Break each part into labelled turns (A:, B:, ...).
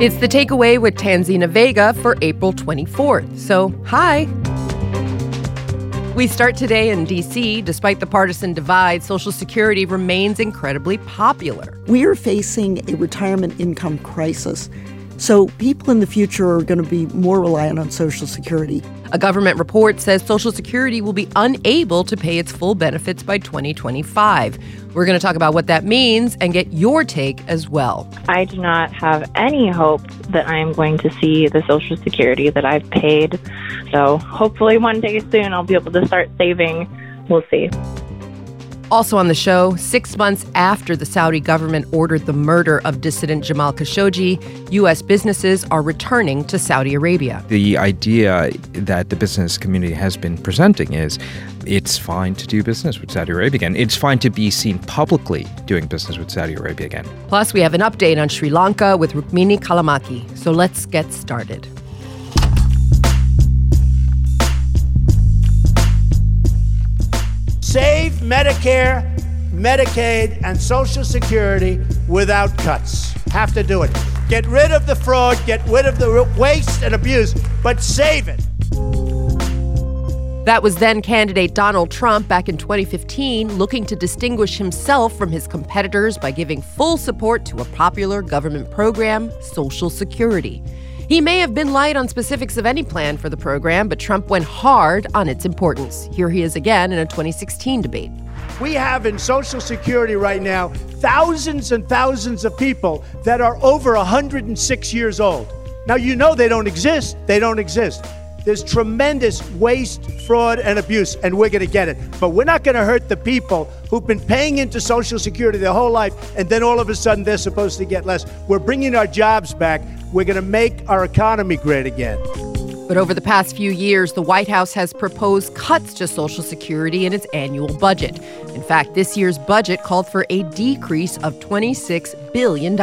A: It's The Takeaway with Tanzina Vega for April 24th. So, hi. We start today in D.C. Despite the partisan divide, Social Security remains incredibly popular.
B: We are facing a retirement income crisis. So people in the future are going to be more reliant on Social Security.
A: A government report says Social Security will be unable to pay its full benefits by 2025. We're going to talk about what that means and get your take as well.
C: I do not have any hope that I am going to see the Social Security that I've paid. So hopefully one day soon I'll be able to start saving. We'll see.
A: Also on the show, 6 months after the Saudi government ordered the murder of dissident Jamal Khashoggi, U.S. businesses are returning to Saudi Arabia.
D: The idea that the business community has been presenting is it's fine to do business with Saudi Arabia again. It's fine to be seen publicly doing business with Saudi Arabia again.
A: Plus, we have an update on Sri Lanka with Rukmini Callimachi. So let's get started.
E: Save Medicare, Medicaid, and Social Security without cuts. Have to do it. Get rid of the fraud, get rid of the waste and abuse, but save it.
A: That was then candidate Donald Trump back in 2015, looking to distinguish himself from his competitors by giving full support to a popular government program, Social Security. He may have been light on specifics of any plan for the program, but Trump went hard on its importance. Here he is again in a 2016 debate.
E: We have in Social Security right now thousands and thousands of people that are over 106 years old. Now, you know they don't exist. They don't exist. There's tremendous waste, fraud, and abuse, and we're going to get it. But we're not going to hurt the people who've been paying into Social Security their whole life, and then all of a sudden they're supposed to get less. We're bringing our jobs back. We're going to make our economy great again.
A: But over the past few years, the White House has proposed cuts to Social Security in its annual budget. In fact, this year's budget called for a decrease of $26 billion.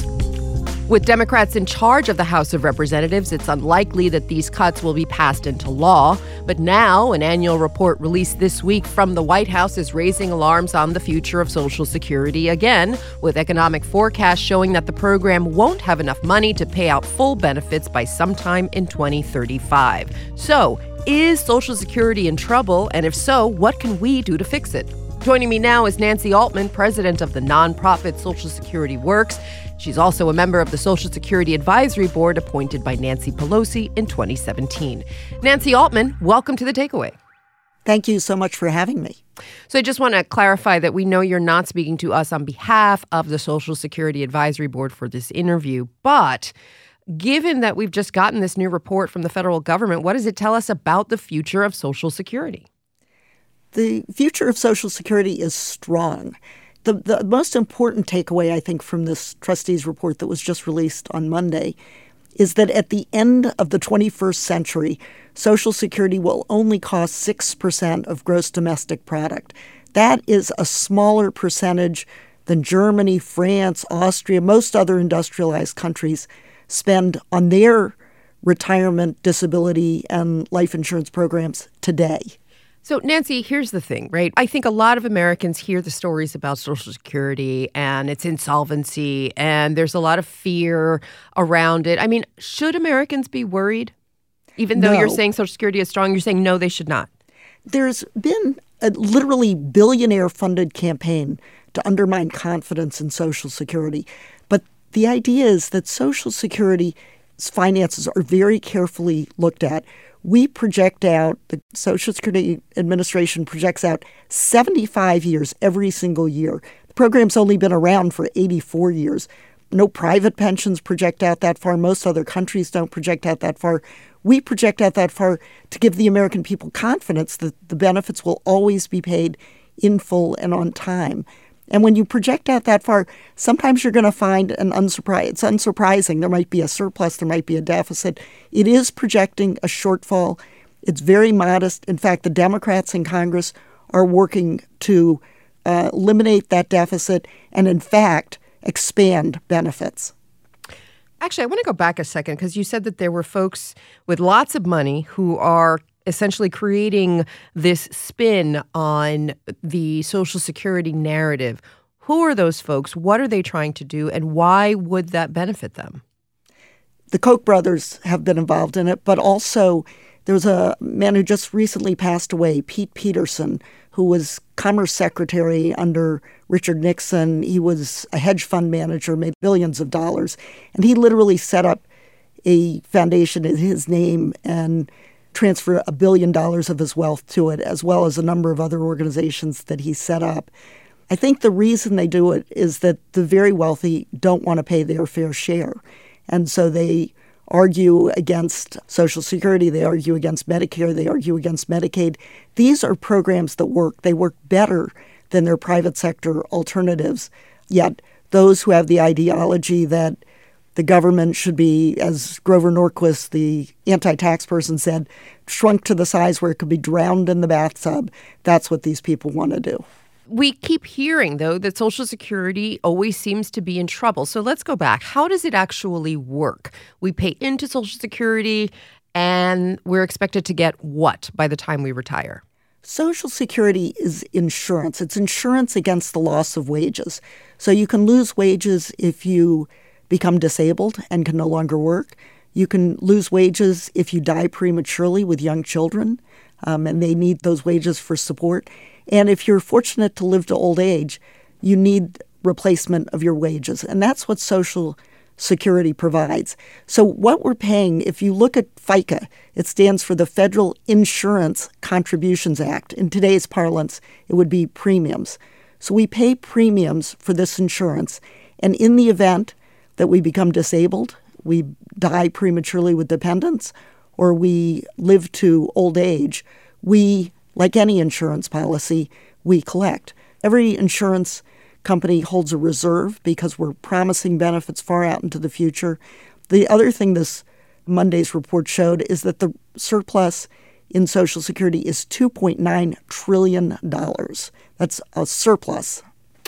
A: With Democrats in charge of the House of Representatives, it's unlikely that these cuts will be passed into law. But now, an annual report released this week from the White House is raising alarms on the future of Social Security again, with economic forecasts showing that the program won't have enough money to pay out full benefits by sometime in 2035. So, is Social Security in trouble? And if so, what can we do to fix it? Joining me now is Nancy Altman, president of the nonprofit Social Security Works. She's also a member of the Social Security Advisory Board appointed by Nancy Pelosi in 2017. Nancy Altman, welcome to The Takeaway.
B: Thank you so much for having me.
A: So I just want to clarify that we know you're not speaking to us on behalf of the Social Security Advisory Board for this interview, but given that we've just gotten this new report from the federal government, what does it tell us about the future of Social Security?
B: The future of Social Security is strong. The most important takeaway, I think, from this trustees report that was just released on Monday is that at the end of the 21st century, Social Security will only cost 6% of gross domestic product. That is a smaller percentage than Germany, France, Austria, most other industrialized countries spend on their retirement, disability, and life insurance programs today.
A: So, Nancy, here's the thing, right? I think a lot of Americans hear the stories about Social Security and its insolvency, and there's a lot of fear around it. I mean, should Americans be worried? Even though you're saying Social Security is strong, you're saying no, they should not.
B: There's been a literally billionaire-funded campaign to undermine confidence in Social Security. But the idea is that Social Security's finances are very carefully looked at. We project out, the Social Security Administration projects out 75 years every single year. The program's only been around for 84 years. No private pensions project out that far. Most other countries don't project out that far. We project out that far to give the American people confidence that the benefits will always be paid in full and on time. And when you project out that far, sometimes you're going to find it's unsurprising. There might be a surplus, there might be a deficit. It is projecting a shortfall. It's very modest. In fact, the Democrats in Congress are working to eliminate that deficit and, in fact, expand benefits.
A: Actually, I want to go back a second because you said that there were folks with lots of money who are essentially creating this spin on the Social Security narrative. Who are those folks? What are they trying to do? And why would that benefit them?
B: the Koch brothers have been involved in it, but also there's a man who just recently passed away, Pete Peterson, who was Commerce Secretary under Richard Nixon. He was a hedge fund manager, made billions of dollars, and he literally set up a foundation in his name and transferred $1 billion of his wealth to it, as well as a number of other organizations that he set up. I think the reason they do it is that the very wealthy don't want to pay their fair share. And so they argue against Social Security, they argue against Medicare, they argue against Medicaid. These are programs that work. They work better than their private sector alternatives. Yet those who have the ideology that the government should be, as Grover Norquist, the anti-tax person, said, shrunk to the size where it could be drowned in the bathtub, that's what these people want to do.
A: We keep hearing, though, that Social Security always seems to be in trouble. So let's go back. How does it actually work? We pay into Social Security, and we're expected to get what by the time we retire?
B: Social Security is insurance. It's insurance against the loss of wages. So you can lose wages if you become disabled and can no longer work. You can lose wages if you die prematurely with young children, and they need those wages for support. And if you're fortunate to live to old age, you need replacement of your wages. And that's what Social Security provides. So what we're paying, if you look at FICA, it stands for the Federal Insurance Contributions Act. In today's parlance, it would be premiums. So we pay premiums for this insurance. And in the event that we become disabled, we die prematurely with dependents, or we live to old age, we, like any insurance policy, we collect. Every insurance company holds a reserve because we're promising benefits far out into the future. The other thing this Monday's report showed is that the surplus in Social Security is $2.9 trillion. That's a surplus.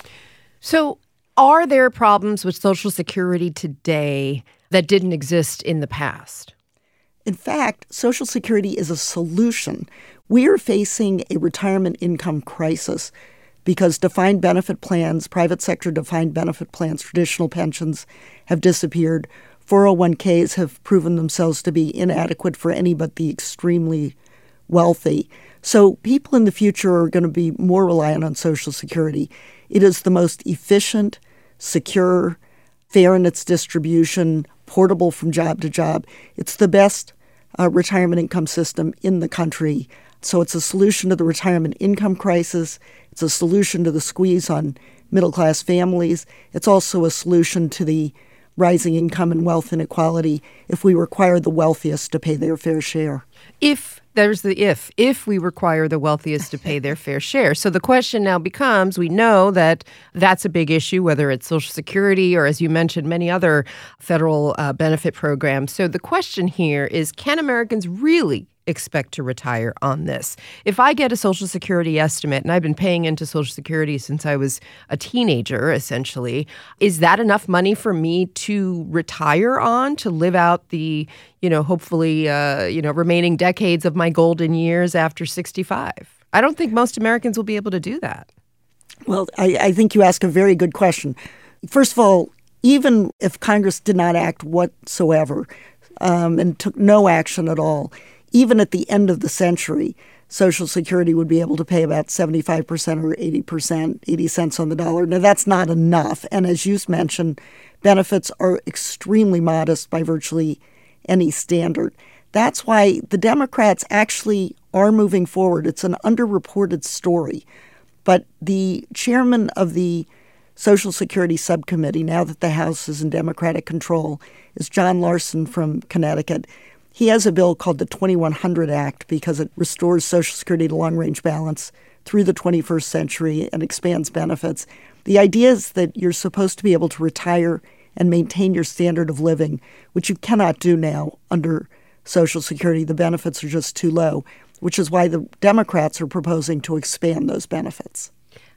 A: So are there problems with Social Security today that didn't exist in the past?
B: In fact, Social Security is a solution. We are facing a retirement income crisis because defined benefit plans, private sector defined benefit plans, traditional pensions have disappeared. 401ks have proven themselves to be inadequate for any but the extremely wealthy. So people in the future are going to be more reliant on Social Security. It is the most efficient, secure, fair in its distribution, portable from job to job. It's the best retirement income system in the country. So it's a solution to the retirement income crisis. It's a solution to the squeeze on middle-class families. It's also a solution to the rising income and wealth inequality if we require the wealthiest to pay their fair share.
A: If we require the wealthiest to pay their fair share. So the question now becomes, we know that that's a big issue, whether it's Social Security or, as you mentioned, many other federal benefit programs. So the question here is, can Americans really expect to retire on this? If I get a Social Security estimate, and I've been paying into Social Security since I was a teenager, essentially, is that enough money for me to retire on, to live out the, hopefully, remaining decades of my golden years after 65? I don't think most Americans will be able to do that.
B: Well, I think you ask a very good question. First of all, even if Congress did not act whatsoever and took no action at all, even at the end of the century, Social Security would be able to pay about 75% or 80%, 80 cents on the dollar. Now, that's not enough. And as you mentioned, benefits are extremely modest by virtually any standard. That's why the Democrats actually are moving forward. It's an underreported story. But the chairman of the Social Security Subcommittee, now that the House is in Democratic control, is John Larson from Connecticut. He has a bill called the 2100 Act because it restores Social Security to long-range balance through the 21st century and expands benefits. The idea is that you're supposed to be able to retire and maintain your standard of living, which you cannot do now under Social Security. The benefits are just too low, which is why the Democrats are proposing to expand those benefits.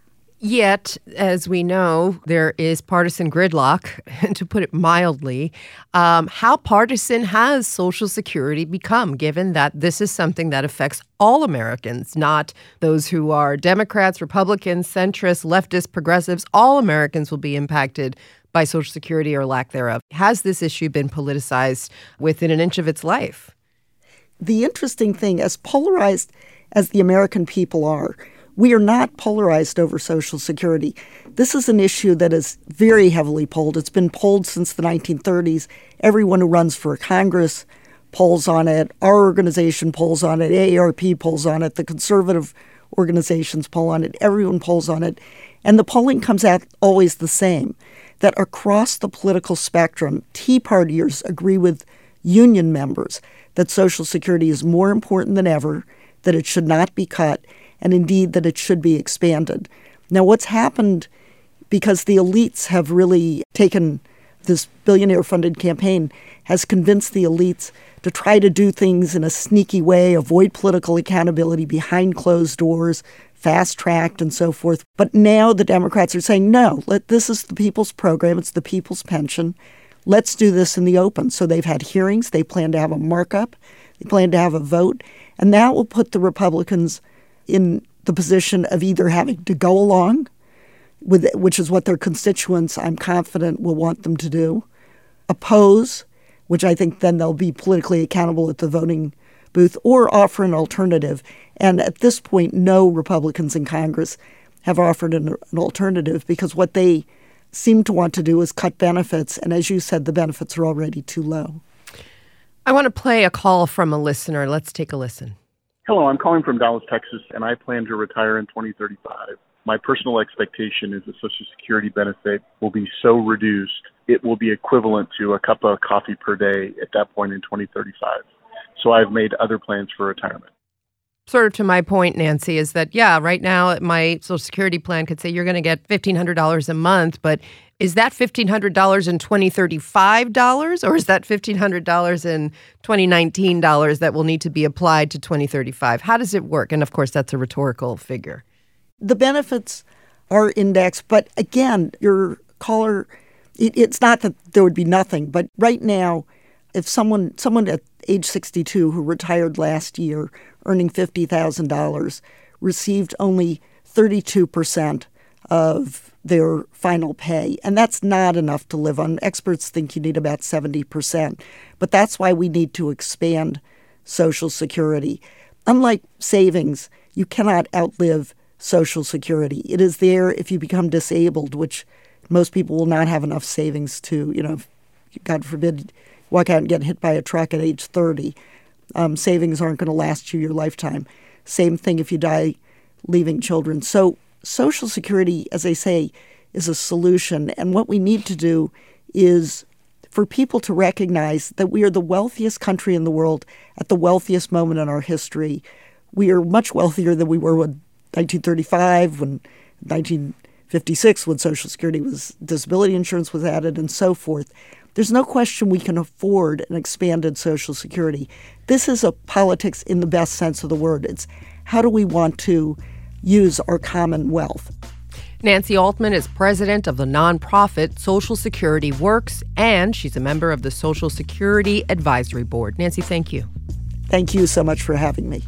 A: Yet, as we know, there is partisan gridlock, to put it mildly. How partisan has Social Security become, given that this is something that affects all Americans, not those who are Democrats, Republicans, centrists, leftists, progressives? All Americans will be impacted by Social Security or lack thereof. Has this issue been politicized within an inch of its life?
B: The interesting thing, as polarized as the American people are, we are not polarized over Social Security. This is an issue that is very heavily polled. It's been polled since the 1930s. Everyone who runs for Congress polls on it. Our organization polls on it. AARP polls on it. The conservative organizations poll on it. Everyone polls on it. And the polling comes out always the same, that across the political spectrum, Tea Partiers agree with union members that Social Security is more important than ever, that it should not be cut, and indeed that it should be expanded. Now, what's happened, because the elites have really taken this billionaire-funded campaign, has convinced the elites to try to do things in a sneaky way, avoid political accountability behind closed doors, fast-tracked and so forth. But now the Democrats are saying, no, this is the people's program, it's the people's pension. Let's do this in the open. So they've had hearings, they plan to have a markup, they plan to have a vote, and that will put the Republicans in the position of either having to go along with it, which is what their constituents, I'm confident, will want them to do, oppose, which I think then they'll be politically accountable at the voting booth, or offer an alternative. And at this point, no Republicans in Congress have offered an alternative, because what they seem to want to do is cut benefits. And as you said, the benefits are already too low.
A: I want to play a call from a listener. Let's take a listen.
F: Hello, I'm calling from Dallas, Texas, and I plan to retire in 2035. My personal expectation is the Social Security benefit will be so reduced, it will be equivalent to a cup of coffee per day at that point in 2035. So I've made other plans for retirement.
A: Sort of to my point, Nancy, is that, right now my Social Security plan could say you're going to get $1,500 a month, but is that $1,500 in 2035 dollars, or is that $1,500 in 2019 dollars that will need to be applied to 2035? How does it work? And of course, that's a rhetorical figure.
B: The benefits are indexed, but again, your caller, it's not that there would be nothing, but right now, if someone at age 62 who retired last year earning $50,000 received only 32% of their final pay, and that's not enough to live on. Experts think you need about 70%, but that's why we need to expand Social Security. Unlike savings, you cannot outlive Social Security. It is there if you become disabled, which most people will not have enough savings to, God forbid, walk out and get hit by a truck at age 30. Savings aren't going to last you your lifetime. Same thing if you die leaving children. So Social Security, as I say, is a solution. And what we need to do is for people to recognize that we are the wealthiest country in the world at the wealthiest moment in our history. We are much wealthier than we were when 1935, when 1956, when Social Security disability insurance was added, and so forth. There's no question we can afford an expanded Social Security. This is a politics in the best sense of the word. It's how do we want to use our common wealth?
A: Nancy Altman is president of the nonprofit Social Security Works, and she's a member of the Social Security Advisory Board. Nancy, thank you.
B: Thank you so much for having me.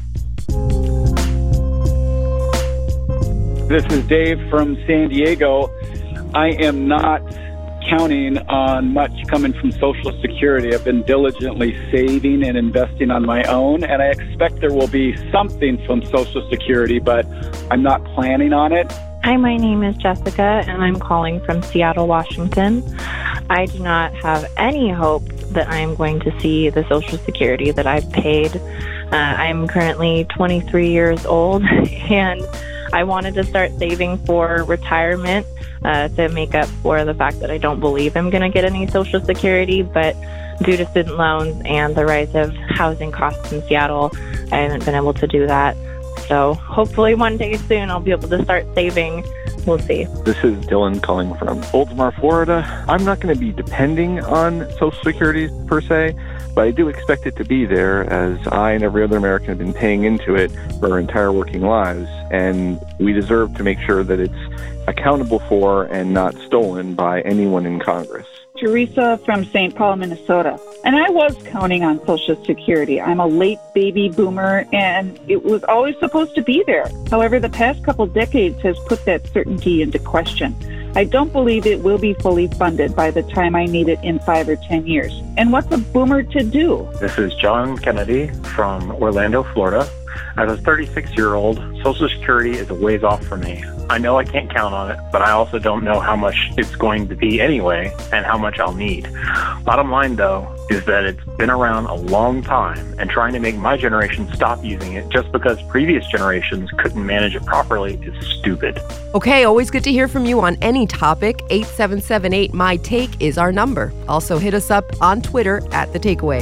G: This is Dave from San Diego. I am not counting on much coming from Social Security. I've been diligently saving and investing on my own, and I expect there will be something from Social Security, but I'm not planning on it.
C: Hi, my name is Jessica, and I'm calling from Seattle, Washington. I do not have any hope that I am going to see the Social Security that I've paid. I'm currently 23 years old, and I wanted to start saving for retirement to make up for the fact that I don't believe I'm going to get any Social Security, but due to student loans and the rise of housing costs in Seattle, I haven't been able to do that. So hopefully one day soon I'll be able to start saving. We'll see.
H: This is Dylan calling from Oldsmar, Florida. I'm not going to be depending on Social Security per se. But I do expect it to be there, as I and every other American have been paying into it for our entire working lives. And we deserve to make sure that it's accountable for and not stolen by anyone in Congress.
I: Teresa from St. Paul, Minnesota. And I was counting on Social Security. I'm a late baby boomer, and it was always supposed to be there. However, the past couple decades has put that certainty into question. I don't believe it will be fully funded by the time I need it in 5 or 10 years. And what's a boomer to do?
J: This is John Kennedy from Orlando, Florida. As a 36-year-old, Social Security is a ways off for me. I know I can't count on it, but I also don't know how much it's going to be anyway and how much I'll need. Bottom line, though, is that it's been around a long time, and trying to make my generation stop using it just because previous generations couldn't manage it properly is stupid.
A: Okay, always good to hear from you on any topic. 877-8-MY-TAKE is our number. Also hit us up on Twitter at The Takeaway.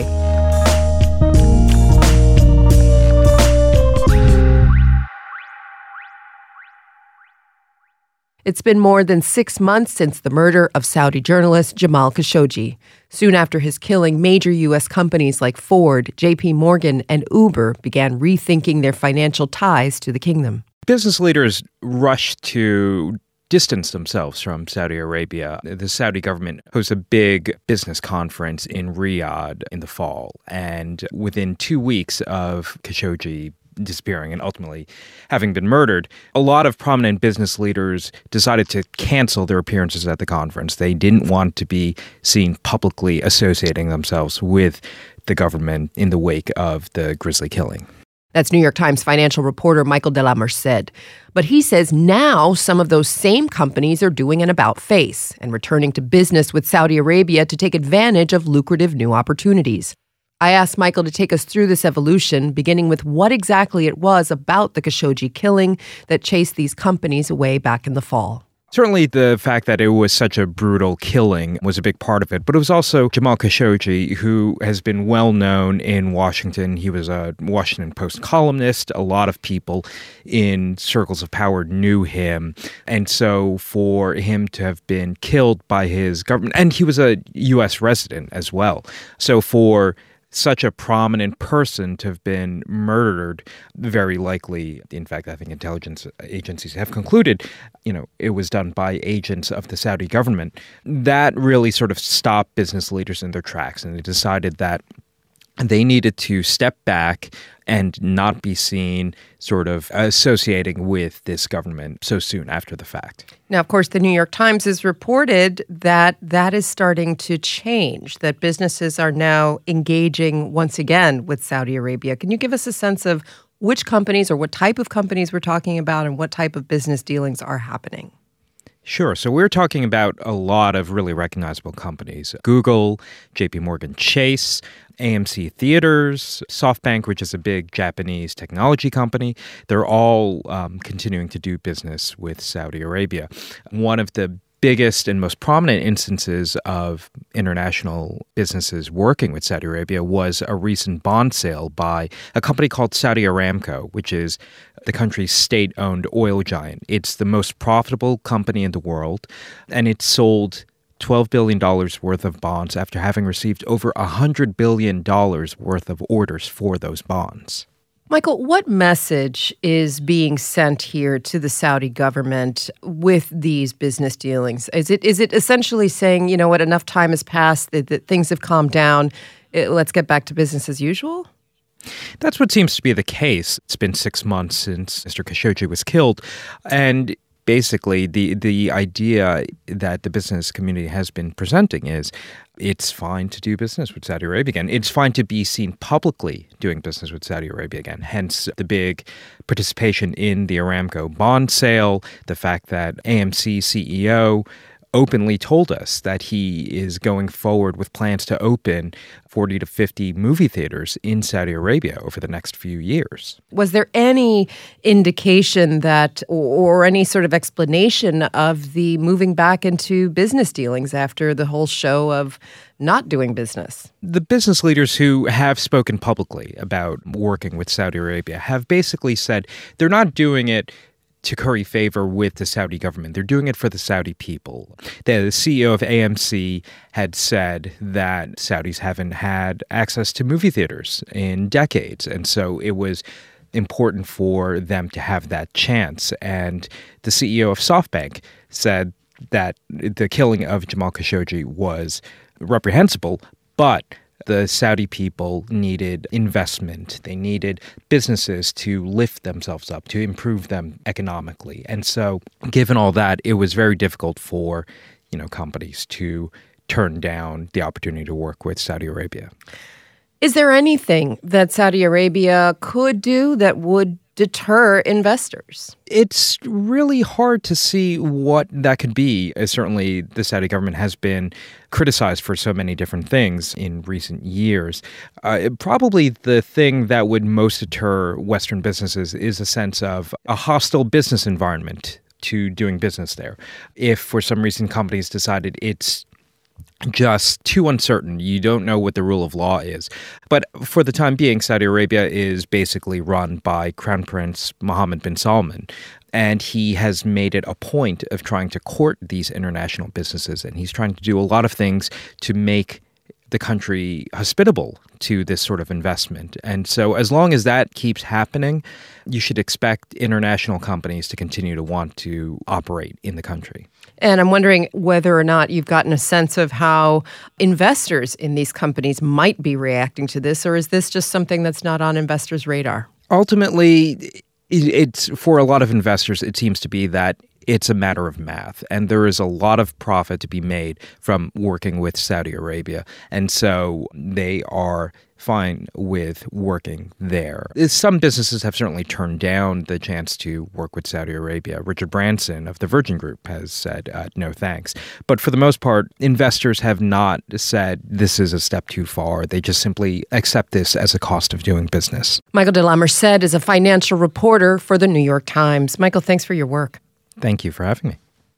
A: It's been more than 6 months since the murder of Saudi journalist Jamal Khashoggi. Soon after his killing, major U.S. companies like Ford, J.P. Morgan, and Uber began rethinking their financial ties to the kingdom.
D: Business leaders rushed to distance themselves from Saudi Arabia. The Saudi government hosts a big business conference in Riyadh in the fall, and within 2 weeks of Khashoggi disappearing and ultimately having been murdered, a lot of prominent business leaders decided to cancel their appearances at the conference. They didn't want to be seen publicly associating themselves with the government in the wake of the grisly killing.
A: That's New York Times financial reporter Michael de la Merced. But he says now some of those same companies are doing an about-face and returning to business with Saudi Arabia to take advantage of lucrative new opportunities. I asked Michael to take us through this evolution, beginning with what exactly it was about the Khashoggi killing that chased these companies away back in the fall.
D: Certainly the fact that it was such a brutal killing was a big part of it, but it was also Jamal Khashoggi, who has been well known in Washington. He was a Washington Post columnist. A lot of people in circles of power knew him. And so for him to have been killed by his government, and he was a U.S. resident as well. So for such a prominent person to have been murdered, very likely, in fact, I think intelligence agencies have concluded, it was done by agents of the Saudi government. That really sort of stopped business leaders in their tracks, and they decided that they needed to step back and not be seen sort of associating with this government so soon after the fact.
A: Now, of course, the New York Times has reported that that is starting to change, that businesses are now engaging once again with Saudi Arabia. Can you give us a sense of which companies or what type of companies we're talking about and what type of business dealings are happening?
D: Sure. So we're talking about a lot of really recognizable companies. Google, J.P. Morgan Chase, AMC Theaters, SoftBank, which is a big Japanese technology company. They're all continuing to do business with Saudi Arabia. One of the biggest and most prominent instances of international businesses working with Saudi Arabia was a recent bond sale by a company called Saudi Aramco, which is the country's state-owned oil giant. It's the most profitable company in the world, and it sold $12 billion worth of bonds after having received over $100 billion worth of orders for those bonds.
A: Michael, what message is being sent here to the Saudi government with these business dealings? Is it essentially saying, you know what, enough time has passed, that things have calmed down, let's get back to business as usual?
D: That's what seems to be the case. It's been 6 months since Mr. Khashoggi was killed, and basically the idea that the business community has been presenting is it's fine to do business with Saudi Arabia again. It's fine to be seen publicly doing business with Saudi Arabia again. Hence the big participation in the Aramco bond sale, the fact that AMC CEO openly told us that he is going forward with plans to open 40 to 50 movie theaters in Saudi Arabia over the next few years.
A: Was there any indication that, or any sort of explanation of the moving back into business dealings after the whole show of not doing business?
D: The business leaders who have spoken publicly about working with Saudi Arabia have basically said they're not doing it to curry favor with the Saudi government. They're doing it for the Saudi people. The CEO of AMC had said that Saudis haven't had access to movie theaters in decades. And so it was important for them to have that chance. And the CEO of SoftBank said that the killing of Jamal Khashoggi was reprehensible, but the Saudi people needed investment. They needed businesses to lift themselves up, to improve them economically. And so, given all that, it was very difficult for, companies to turn down the opportunity to work with Saudi Arabia.
A: Is there anything that Saudi Arabia could do that would deter investors?
D: It's really hard to see what that could be. Certainly, the Saudi government has been criticized for so many different things in recent years. Probably the thing that would most deter Western businesses is a sense of a hostile business environment to doing business there. If for some reason companies decided it's just too uncertain, you don't know what the rule of law is. But for the time being, Saudi Arabia is basically run by Crown Prince Mohammed bin Salman. And he has made it a point of trying to court these international businesses. And he's trying to do a lot of things to make the country hospitable to this sort of investment. And so as long as that keeps happening, you should expect international companies to continue to want to operate in the country.
A: And I'm wondering whether or not you've gotten a sense of how investors in these companies might be reacting to this, or is this just something that's not on investors' radar?
D: Ultimately, it's for a lot of investors, it seems to be that it's a matter of math, and there is a lot of profit to be made from working with Saudi Arabia. And so they are fine with working there. Some businesses have certainly turned down the chance to work with Saudi Arabia. Richard Branson of the Virgin Group has said, no thanks. But for the most part, investors have not said this is a step too far. They just simply accept this as a cost of doing business.
A: Michael de la Merced is a financial reporter for the New York Times. Michael, thanks for your work.
D: Thank you for having me.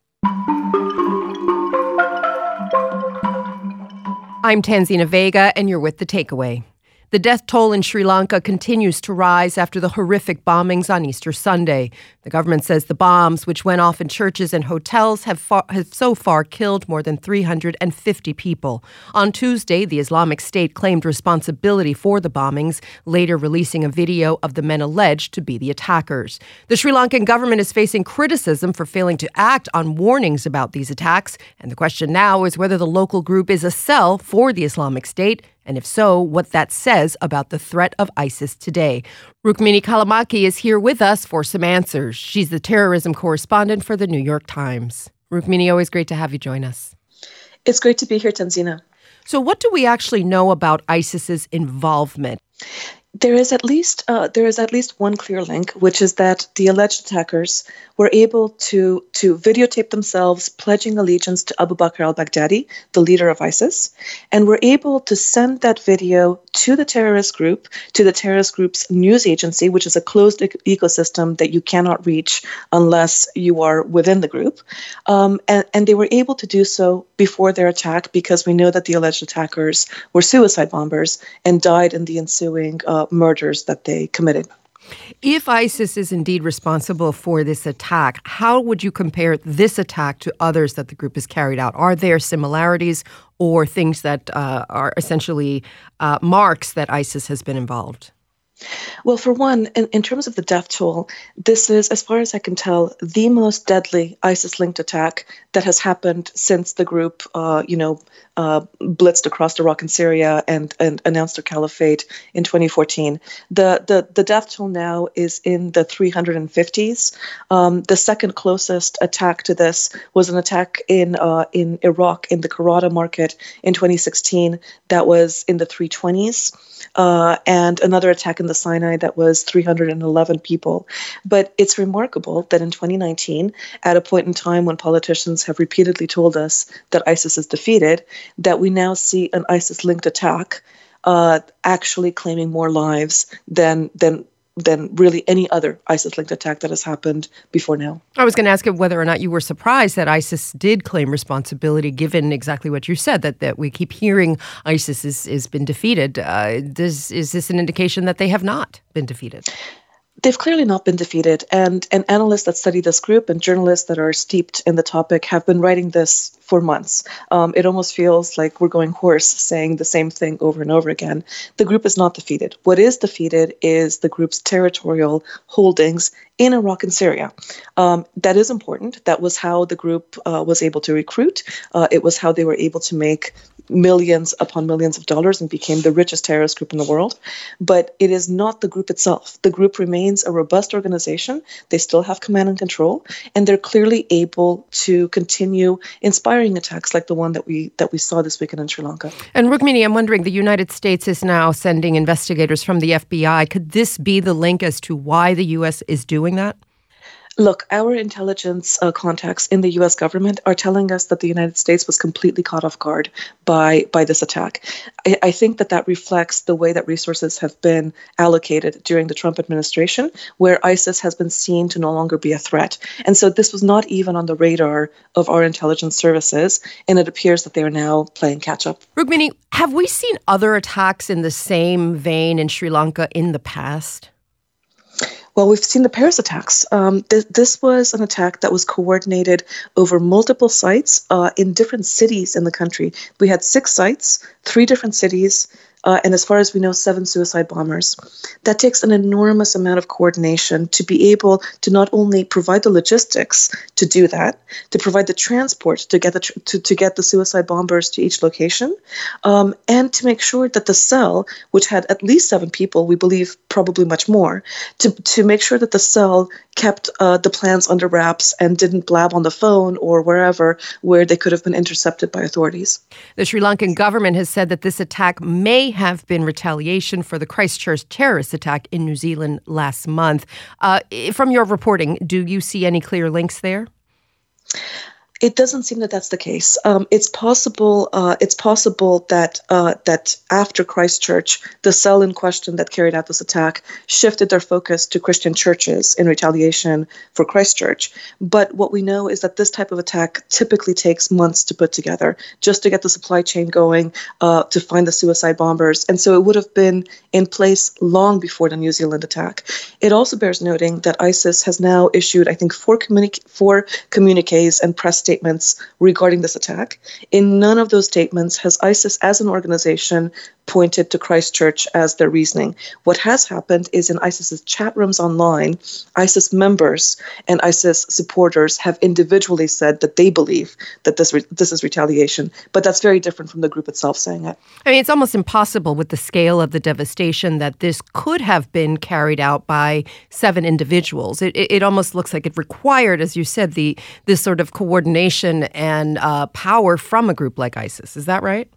A: I'm Tanzina Vega, and you're with The Takeaway. The death toll in Sri Lanka continues to rise after the horrific bombings on Easter Sunday. The government says the bombs, which went off in churches and hotels, have so far killed more than 350 people. On Tuesday, the Islamic State claimed responsibility for the bombings, later releasing a video of the men alleged to be the attackers. The Sri Lankan government is facing criticism for failing to act on warnings about these attacks, and the question now is whether the local group is a cell for the Islamic State, and if so, what that says about the threat of ISIS today. Rukmini Callimachi is here with us for some answers. She's the terrorism correspondent for the New York Times. Rukmini, always great to have you join us.
K: It's great to be here, Tanzina.
A: So what do we actually know about ISIS's involvement?
K: There is at least one clear link, which is that the alleged attackers were able to videotape themselves pledging allegiance to Abu Bakr al-Baghdadi, the leader of ISIS, and were able to send that video to the terrorist group's news agency, which is a closed ecosystem that you cannot reach unless you are within the group. And they were able to do so before their attack because we know that the alleged attackers were suicide bombers and died in the ensuing murders that they committed.
A: If ISIS is indeed responsible for this attack, how would you compare this attack to others that the group has carried out? Are there similarities or things that are essentially marks that ISIS has been involved?
K: Well, for one, in terms of the death toll, this is, as far as I can tell, the most deadly ISIS-linked attack that has happened since the group, blitzed across Iraq and Syria and announced their caliphate in 2014. The death toll now is in the 350s. The second closest attack to this was an attack in Iraq in the Karada market in 2016 that was in the 320s, and another attack in the Sinai that was 311 people. But it's remarkable that in 2019, at a point in time when politicians have repeatedly told us that ISIS is defeated, that we now see an ISIS-linked attack actually claiming more lives than really any other ISIS-linked attack that has happened before now. I was
A: going to ask you whether or not you were surprised that ISIS did claim responsibility, given exactly what you said, that we keep hearing ISIS has been defeated. Is this an indication that they have not been defeated?
K: They've clearly not been defeated, and analysts that study this group and journalists that are steeped in the topic have been writing this for months. It almost feels like we're going hoarse saying the same thing over and over again. The group is not defeated. What is defeated is the group's territorial holdings in Iraq and Syria. That is important. That was how the group was able to recruit. It was how they were able to make millions upon millions of dollars and became the richest terrorist group in the world. But it is not the group itself. The group remains a robust organization. They still have command and control, and they're clearly able to continue inspiring attacks like the one that we saw this weekend in Sri Lanka.
A: And Rukmini, I'm wondering, the United States is now sending investigators from the FBI. Could this be the link as to why the U.S. is doing that?
K: Look, our intelligence contacts in the U.S. government are telling us that the United States was completely caught off guard by this attack. I think that reflects the way that resources have been allocated during the Trump administration, where ISIS has been seen to no longer be a threat. And so this was not even on the radar of our intelligence services, and it appears that they are now playing catch-up.
A: Rukmini, have we seen other attacks in the same vein in Sri Lanka in the past?
K: Well, we've seen the Paris attacks. This was an attack that was coordinated over multiple sites in different cities in the country. We had 6 sites, 3 different cities, and as far as we know, 7 suicide bombers. That takes an enormous amount of coordination to be able to not only provide the logistics to do that, to provide the transport to get the suicide bombers to each location, and to make sure that the cell, which had at least 7 people, we believe probably much more, to make sure that the cell kept the plans under wraps and didn't blab on the phone or wherever where they could have been intercepted by authorities.
A: The Sri Lankan government has said that this attack may have been retaliation for the Christchurch terrorist attack in New Zealand last month. From your reporting, do you see any clear links there?
K: It doesn't seem that that's the case. It's possible. It's possible that after Christchurch, the cell in question that carried out this attack shifted their focus to Christian churches in retaliation for Christchurch. But what we know is that this type of attack typically takes months to put together, just to get the supply chain going, to find the suicide bombers, and so it would have been in place long before the New Zealand attack. It also bears noting that ISIS has now issued, I think, 4 communiques and press statements regarding this attack. In none of those statements has ISIS as an organization pointed to Christchurch as their reasoning. What has happened is in ISIS's chat rooms online, ISIS members and ISIS supporters have individually said that they believe that this is retaliation, but that's very different from the group itself saying it.
A: I mean, it's almost impossible with the scale of the devastation that this could have been carried out by 7 individuals. It almost looks like it required, as you said, this sort of coordination and power from a group like ISIS. Is that right?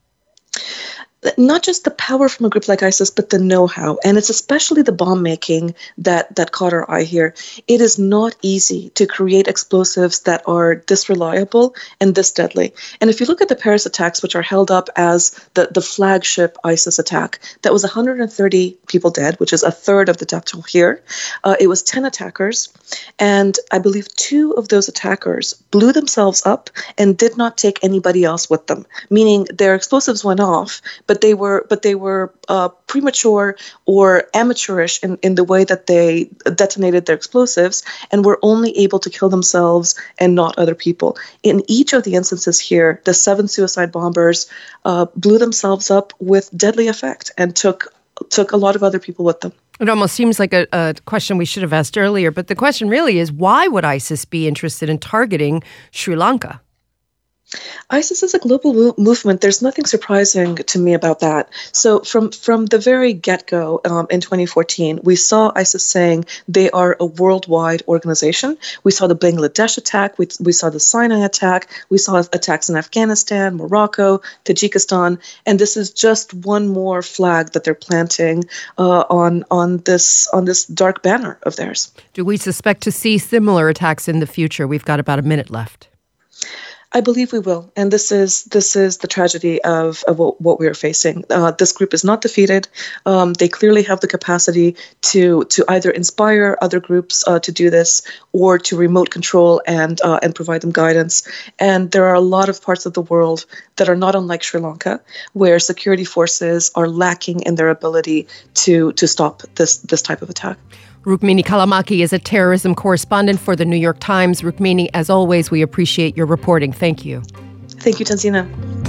K: Not just the power from a group like ISIS, but the know-how. And it's especially the bomb making that caught our eye here. It is not easy to create explosives that are this reliable and this deadly. And if you look at the Paris attacks, which are held up as the flagship ISIS attack, that was 130 people dead, which is a third of the death toll here. It was 10 attackers. And I believe 2 of those attackers blew themselves up and did not take anybody else with them, meaning their explosives went off, but they were premature or amateurish in the way that they detonated their explosives and were only able to kill themselves and not other people. In each of the instances here, the 7 suicide bombers blew themselves up with deadly effect and took a lot of other people with them.
A: It almost seems like a question we should have asked earlier, but the question really is, why would ISIS be interested in targeting Sri Lanka?
K: ISIS is a global movement. There's nothing surprising to me about that. So from the very get-go in 2014, we saw ISIS saying they are a worldwide organization. We saw the Bangladesh attack. We saw the Sinai attack. We saw attacks in Afghanistan, Morocco, Tajikistan. And this is just one more flag that they're planting on this dark banner of theirs.
A: Do we suspect to see similar attacks in the future? We've got about a minute left.
K: I believe we will, and this is the tragedy of what we are facing. This group is not defeated. They clearly have the capacity to either inspire other groups to do this, or to remote control and provide them guidance. And there are a lot of parts of the world that are not unlike Sri Lanka, where security forces are lacking in their ability to stop this type of attack.
A: Rukmini Callimachi is a terrorism correspondent for the New York Times. Rukmini, as always, we appreciate your reporting. Thank you.
K: Thank you, Tanzina.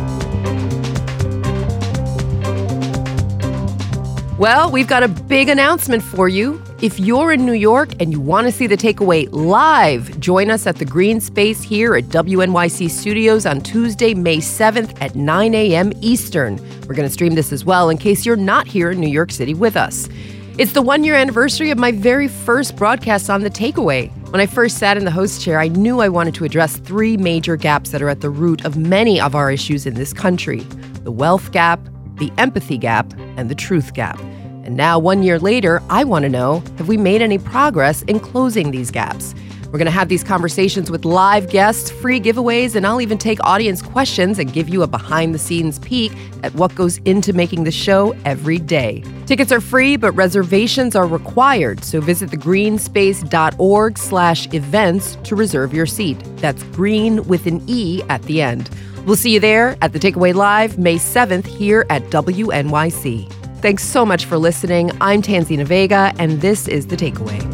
A: Well, we've got a big announcement for you. If you're in New York and you want to see The Takeaway live, join us at the Green Space here at WNYC Studios on Tuesday, May 7th at 9 a.m. Eastern. We're going to stream this as well in case you're not here in New York City with us. It's the one-year anniversary of my very first broadcast on The Takeaway. When I first sat in the host chair, I knew I wanted to address three major gaps that are at the root of many of our issues in this country: the wealth gap, the empathy gap, and the truth gap. And now, 1 year later, I want to know, have we made any progress in closing these gaps? We're going to have these conversations with live guests, free giveaways, and I'll even take audience questions and give you a behind-the-scenes peek at what goes into making the show every day. Tickets are free, but reservations are required, so visit thegreenspace.org/events to reserve your seat. That's green with an E at the end. We'll see you there at The Takeaway Live, May 7th, here at WNYC. Thanks so much for listening. I'm Tanzina Vega, and this is The Takeaway.